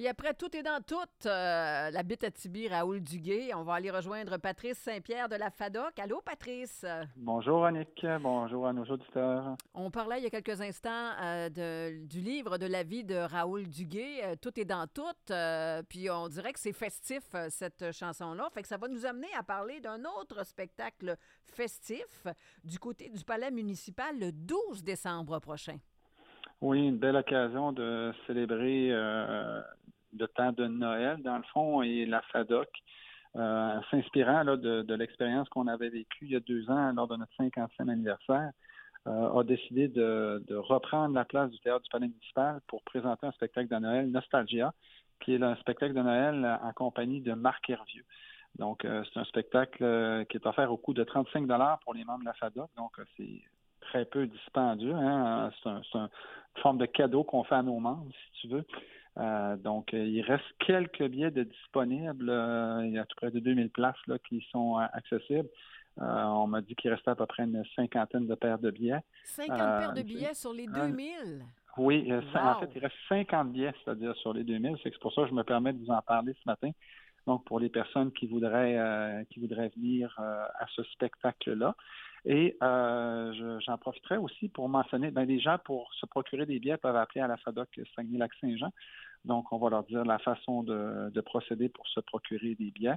Et après Tout est dans tout, la bite à Tibi, Raoul Duguay, on va aller rejoindre Patrice Saint-Pierre de la FADOC. Allô, Patrice? Bonjour Annick, bonjour à nos auditeurs. On parlait il y a quelques instants du livre de la vie de Raoul Duguay, Tout est dans tout, puis on dirait que c'est festif, cette chanson-là. Fait que ça va nous amener à parler d'un autre spectacle festif du côté du Palais municipal le 12 décembre prochain. Oui, une belle occasion de célébrer le temps de Noël, dans le fond, et la FADOC, s'inspirant là, de l'expérience qu'on avait vécue il y a 2 ans lors de notre 50e anniversaire, a décidé de reprendre la place du Théâtre du Palais municipal pour présenter un spectacle de Noël, Nostalgia, qui est un spectacle de Noël en compagnie de Marc Hervieux. Donc, c'est un spectacle qui est offert au coût de 35 pour les membres de la FADOC. Donc, c'est très peu dispendieux. Hein? C'est une forme de cadeau qu'on fait à nos membres, si tu veux. Donc, il reste quelques billets de disponibles. Il y a à peu près de 2000 places là, qui sont accessibles. On m'a dit qu'il restait à peu près une cinquantaine de paires de billets. 50 paires de billets sur les Euh, 2000. oui, en fait, Wow! il reste 50 billets, c'est-à-dire sur les 2000. C'est pour ça que je me permets de vous en parler ce matin. Donc, pour les personnes qui voudraient venir à ce spectacle-là. Et j'en profiterai aussi pour mentionner, les gens, pour se procurer des billets, peuvent appeler à la FADOC Saguenay-Lac-Saint-Jean. Donc, on va leur dire la façon de procéder pour se procurer des billets.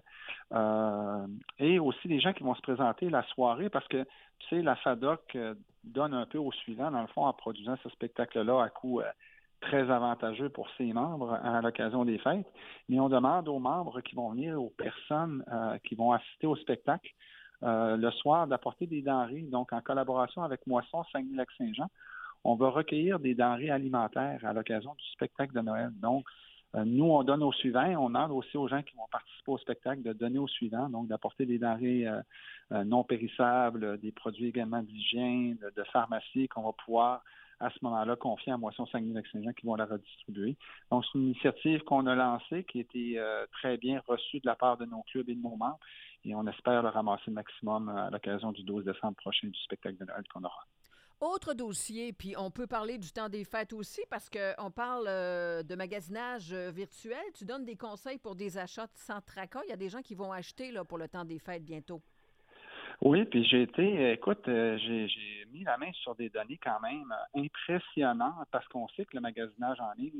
Et aussi les gens qui vont se présenter la soirée, parce que, tu sais, la FADOC donne un peu au suivant, dans le fond, en produisant ce spectacle-là à coût très avantageux pour ses membres à l'occasion des fêtes. Mais on demande aux membres qui vont venir, aux personnes qui vont assister au spectacle, le soir, d'apporter des denrées. Donc, en collaboration avec Moisson Saguenay-Lac-Saint-Jean, on va recueillir des denrées alimentaires à l'occasion du spectacle de Noël. Donc, nous, on donne au suivant. On demande aussi aux gens qui vont participer au spectacle de donner au suivant, donc d'apporter des denrées non périssables, des produits également d'hygiène, de pharmacie qu'on va pouvoir à ce moment-là confier à Moisson Saguenay-Lac-Saint-Jean qui vont la redistribuer. Donc, c'est une initiative qu'on a lancée qui a été très bien reçue de la part de nos clubs et de nos membres et on espère le ramasser le maximum à l'occasion du 12 décembre prochain du spectacle de Noël qu'on aura. Autre dossier, puis on peut parler du temps des fêtes aussi parce qu'on parle de magasinage virtuel. Tu donnes des conseils pour des achats sans tracas. Il y a des gens qui vont acheter là, pour le temps des fêtes bientôt. Oui, puis écoute, j'ai mis la main sur des données quand même impressionnantes parce qu'on sait que le magasinage en ligne,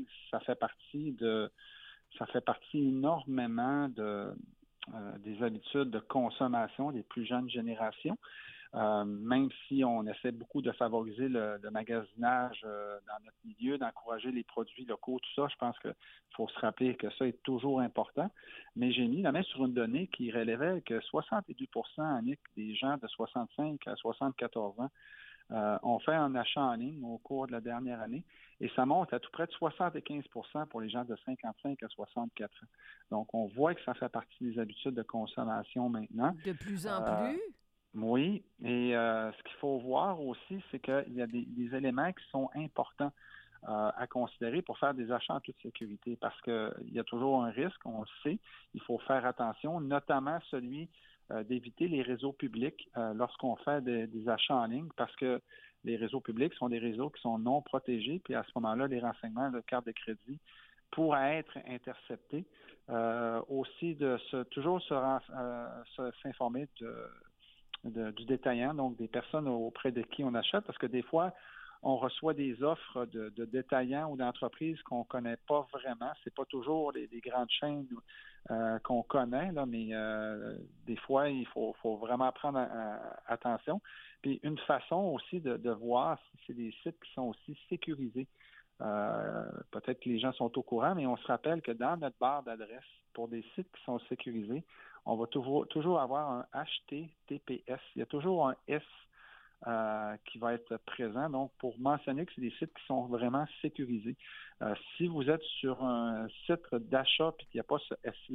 ça fait partie énormément des habitudes de consommation des plus jeunes générations. Même si on essaie beaucoup de favoriser le magasinage dans notre milieu, d'encourager les produits locaux, tout ça, je pense qu'il faut se rappeler que ça est toujours important. Mais j'ai mis la main sur une donnée qui relevait que 72 Annick, des gens de 65 à 74 ans ont fait un achat en ligne au cours de la dernière année et ça monte à tout près de 75 pour les gens de 55 à 64 ans. Donc, on voit que ça fait partie des habitudes de consommation maintenant. De plus en Euh, plus, oui, et ce qu'il faut voir aussi, c'est qu'il y a des éléments qui sont importants à considérer pour faire des achats en toute sécurité parce qu'il y a toujours un risque, on le sait, il faut faire attention, notamment celui d'éviter les réseaux publics lorsqu'on fait des achats en ligne parce que les réseaux publics sont des réseaux qui sont non protégés, puis à ce moment-là, les renseignements de carte de crédit pourraient être interceptés. Aussi, toujours s'informer du détaillant, donc des personnes auprès de qui on achète, parce que des fois, on reçoit des offres de détaillants ou d'entreprises qu'on ne connaît pas vraiment. C'est pas toujours les grandes chaînes qu'on connaît, là, mais des fois, il faut vraiment prendre attention. Puis une façon aussi de voir si c'est des sites qui sont aussi sécurisés. Peut-être que les gens sont au courant, mais on se rappelle que dans notre barre d'adresse, pour des sites qui sont sécurisés, on va toujours avoir un HTTPS. Il y a toujours un S qui va être présent. Donc, pour mentionner que c'est des sites qui sont vraiment sécurisés. Si vous êtes sur un site d'achat et qu'il n'y a pas ce S-là,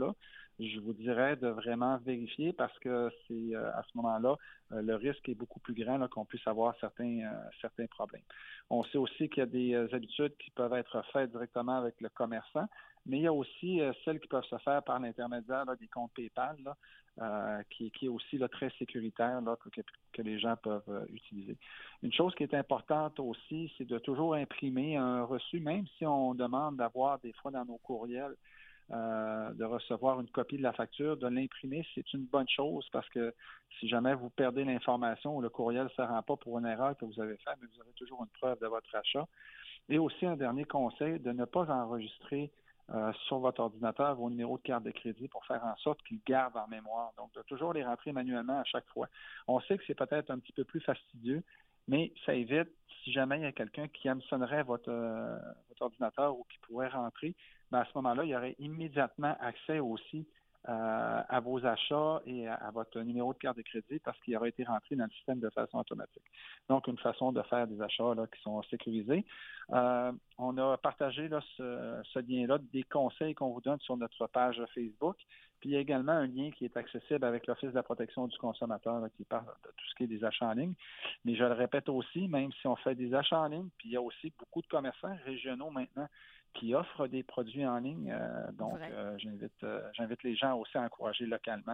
je vous dirais de vraiment vérifier parce que c'est à ce moment-là, le risque est beaucoup plus grand là, qu'on puisse avoir certains problèmes. On sait aussi qu'il y a des habitudes qui peuvent être faites directement avec le commerçant, mais il y a aussi celles qui peuvent se faire par l'intermédiaire là, des comptes PayPal, là, qui est aussi là, très sécuritaire là, que les gens peuvent utiliser. Une chose qui est importante aussi, c'est de toujours imprimer un reçu, même si on demande d'avoir des fois dans nos courriels de recevoir une copie de la facture, de l'imprimer, c'est une bonne chose parce que si jamais vous perdez l'information ou le courriel ne se rend pas pour une erreur que vous avez faite, mais vous avez toujours une preuve de votre achat. Et aussi un dernier conseil, de ne pas enregistrer sur votre ordinateur vos numéros de carte de crédit pour faire en sorte qu'ils gardent en mémoire. Donc, de toujours les rentrer manuellement à chaque fois. On sait que c'est peut-être un petit peu plus fastidieux, mais ça évite, si jamais il y a quelqu'un qui hameçonnerait votre ordinateur ou qui pourrait rentrer, bien à ce moment-là, il y aurait immédiatement accès aussi à vos achats et à votre numéro de carte de crédit parce qu'il aurait été rentré dans le système de façon automatique. Donc, une façon de faire des achats là, qui sont sécurisés. On a partagé là, ce lien-là des conseils qu'on vous donne sur notre page Facebook. Puis, il y a également un lien qui est accessible avec l'Office de la protection du consommateur là, qui parle de tout ce qui est des achats en ligne. Mais je le répète aussi, même si on fait des achats en ligne, puis il y a aussi beaucoup de commerçants régionaux maintenant qui offrent des produits en ligne. Donc, j'invite les gens aussi à encourager localement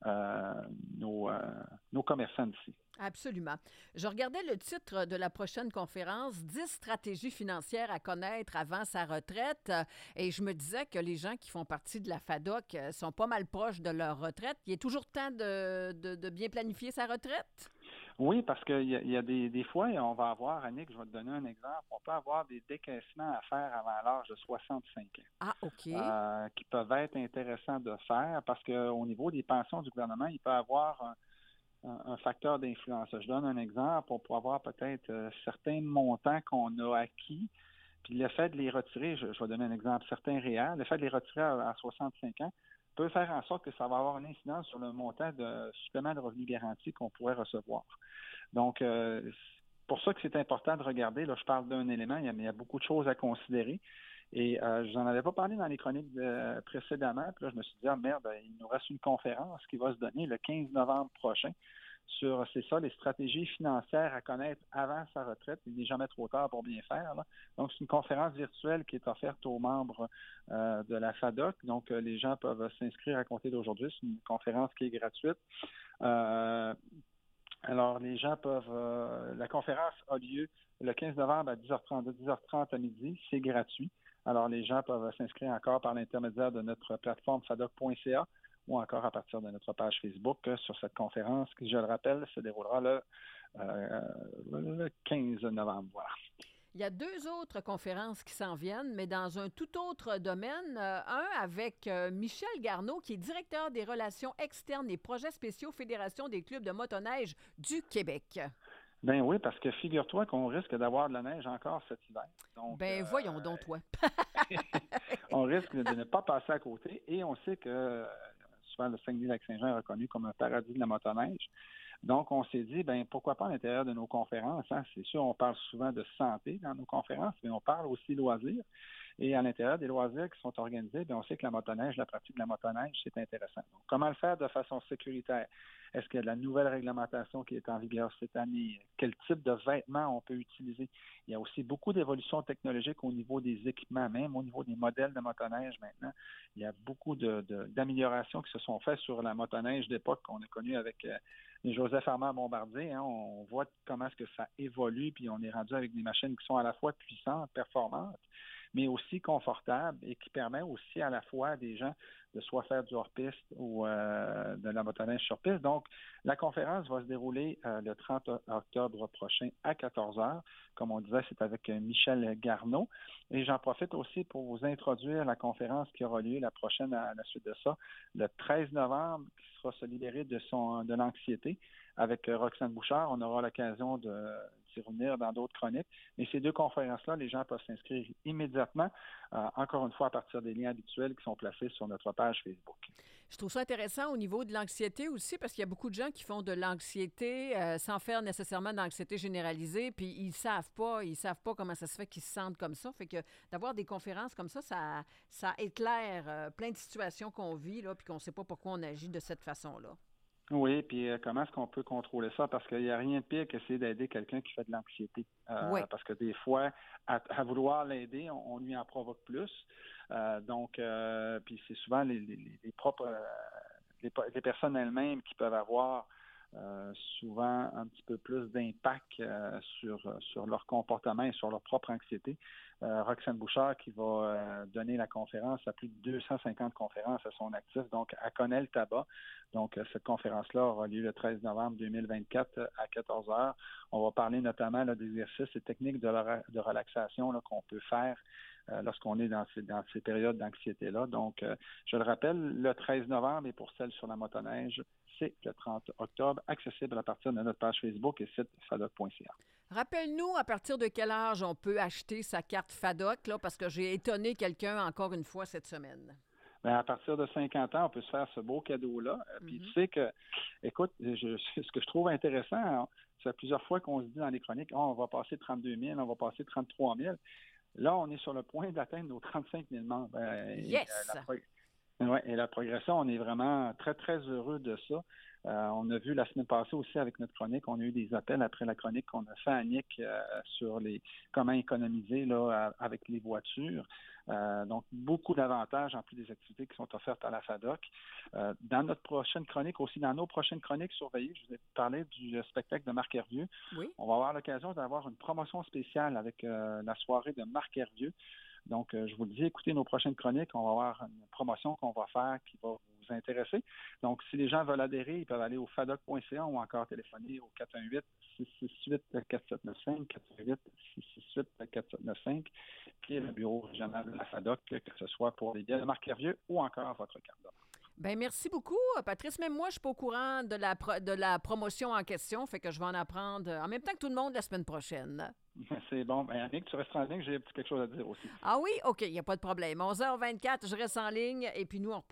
nos commerçants d'ici. Absolument. Je regardais le titre de la prochaine conférence, 10 stratégies financières à connaître avant sa retraite, et je me disais que les gens qui font partie de la FADOC sont pas mal proches de leur retraite. Il est toujours temps de bien planifier sa retraite? Oui, parce qu'il y a des fois, on va avoir, Annick, je vais te donner un exemple, on peut avoir des décaissements à faire avant l'âge de 65 ans. Ah, OK. Qui peuvent être intéressants de faire parce qu'au niveau des pensions du gouvernement, il peut y avoir un facteur d'influence. Je donne un exemple. On peut avoir peut-être certains montants qu'on a acquis, puis le fait de les retirer, je vais donner un exemple, certains réels, le fait de les retirer à 65 ans peut faire en sorte que ça va avoir une incidence sur le montant de supplément de revenus garantis qu'on pourrait recevoir. Donc, c'est pour ça que c'est important de regarder. Là, je parle d'un élément, il y a beaucoup de choses à considérer. Et je n'en avais pas parlé dans les chroniques précédemment. Puis là, je me suis dit, ah merde, il nous reste une conférence qui va se donner le 15 novembre prochain sur, c'est ça, les stratégies financières à connaître avant sa retraite. Il n'est jamais trop tard pour bien faire, là. Donc, c'est une conférence virtuelle qui est offerte aux membres de la FADOC. Donc, les gens peuvent s'inscrire à compter d'aujourd'hui. C'est une conférence qui est gratuite. Alors, les gens peuvent... la conférence a lieu le 15 novembre à 10h30, de 10h30 à midi. C'est gratuit. Alors, les gens peuvent s'inscrire encore par l'intermédiaire de notre plateforme fadoc.ca ou encore à partir de notre page Facebook sur cette conférence qui, je le rappelle, se déroulera le 15 novembre. Voilà. Il y a 2 autres conférences qui s'en viennent, mais dans un tout autre domaine. Un avec Michel Garneau, qui est directeur des relations externes et projets spéciaux Fédération des clubs de motoneige du Québec. Ben oui, parce que figure-toi qu'on risque d'avoir de la neige encore cet hiver. Donc, voyons donc, toi. On risque de ne pas passer à côté et on sait que souvent le Saguenay-Lac-Saint-Jean est reconnu comme un paradis de la motoneige. Donc, on s'est dit, ben pourquoi pas à l'intérieur de nos conférences, hein? C'est sûr, on parle souvent de santé dans nos conférences, mais on parle aussi loisirs. Et à l'intérieur des loisirs qui sont organisés, bien, on sait que la motoneige, la pratique de la motoneige, c'est intéressant. Donc, comment le faire de façon sécuritaire? Est-ce qu'il y a de la nouvelle réglementation qui est en vigueur cette année? Quel type de vêtements on peut utiliser? Il y a aussi beaucoup d'évolutions technologiques au niveau des équipements, même au niveau des modèles de motoneige maintenant. Il y a beaucoup d'améliorations qui se sont faites sur la motoneige d'époque qu'on a connue avec Joseph Armand Bombardier. Hein. On voit comment est-ce que ça évolue, puis on est rendu avec des machines qui sont à la fois puissantes, performantes, mais aussi confortable et qui permet aussi à la fois à des gens de soit faire du hors-piste ou de la motoneige sur piste. Donc, la conférence va se dérouler le 30 octobre prochain à 14 heures. Comme on disait, c'est avec Michel Garneau. Et j'en profite aussi pour vous introduire la conférence qui aura lieu la prochaine à la suite de ça, le 13 novembre, qui sera se libérer de l'anxiété. Avec Roxane Bouchard, on aura l'occasion de y revenir dans d'autres chroniques. Mais ces 2 conférences-là, les gens peuvent s'inscrire immédiatement, encore une fois, à partir des liens habituels qui sont placés sur notre page Facebook. Je trouve ça intéressant au niveau de l'anxiété aussi, parce qu'il y a beaucoup de gens qui font de l'anxiété sans faire nécessairement d'anxiété généralisée, puis ils savent pas comment ça se fait qu'ils se sentent comme ça. Fait que d'avoir des conférences comme ça éclaire plein de situations qu'on vit, là, puis qu'on ne sait pas pourquoi on agit de cette façon-là. Oui, puis comment est-ce qu'on peut contrôler ça? Parce qu'il n'y a rien de pire qu'essayer d'aider quelqu'un qui fait de l'anxiété. Oui. Parce que des fois, à vouloir l'aider, on lui en provoque plus. Puis c'est souvent les propres les personnes elles-mêmes qui peuvent avoir souvent un petit peu plus d'impact sur leur comportement et sur leur propre anxiété. Roxane Bouchard qui va donner la conférence, à plus de 250 conférences à son actif, donc elle connaît le tabac. Donc cette conférence-là aura lieu le 13 novembre 2024 à 14 heures. On va parler notamment là, d'exercices et techniques de relaxation là, qu'on peut faire lorsqu'on est dans ces périodes d'anxiété-là. Donc, je le rappelle, le 13 novembre et pour celles sur la motoneige, c'est le 30 octobre, accessible à partir de notre page Facebook et site fadoc.ca. Rappelle-nous à partir de quel âge on peut acheter sa carte FADOC, là, parce que j'ai étonné quelqu'un encore une fois cette semaine. Bien, à partir de 50 ans, on peut se faire ce beau cadeau-là. Puis tu sais que, écoute, ce que je trouve intéressant, c'est plusieurs fois qu'on se dit dans les chroniques, on va passer 32 000, on va passer 33 000. Là, on est sur le point d'atteindre nos 35 000 membres. Yes! Et la progression, on est vraiment très, très heureux de ça. On a vu la semaine passée aussi avec notre chronique, on a eu des appels après la chronique qu'on a fait à Nick sur comment économiser là, avec les voitures. Donc, beaucoup d'avantages en plus des activités qui sont offertes à la FADOC. Dans notre prochaine chronique, aussi dans nos prochaines chroniques surveillées, je vous ai parlé du spectacle de Marc Hervieux. Oui. On va avoir l'occasion d'avoir une promotion spéciale avec la soirée de Marc Hervieux. Donc, je vous le dis, écoutez nos prochaines chroniques. On va avoir une promotion qu'on va faire qui va vous intéresser. Donc, si les gens veulent adhérer, ils peuvent aller au fadoc.ca ou encore téléphoner au 418-668-4795, 418-668-4795, puis le bureau régional de la FADOC, que ce soit pour les billets de Marc Hervieux ou encore votre carte d'or. Bien, merci beaucoup, Patrice. Même moi, je ne suis pas au courant de la promotion en question, fait que je vais en apprendre en même temps que tout le monde la semaine prochaine. C'est bon. Bien, Annick, tu restes en ligne, j'ai quelque chose à dire aussi. Ah oui? OK, il n'y a pas de problème. 11h24, je reste en ligne et puis nous, on reparle.